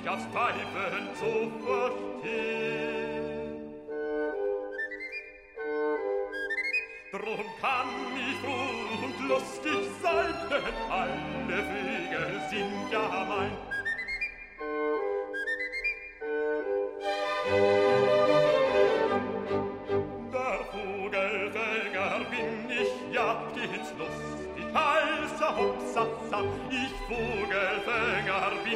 aufs Pfeifen zu verstehen. Drum kann ich froh und lustig sein, denn alle Vögel sind ja mein. Der Vogelfänger bin ich, ja, geht's lustig, heißer Hopsasa. Ich Vogelfänger bin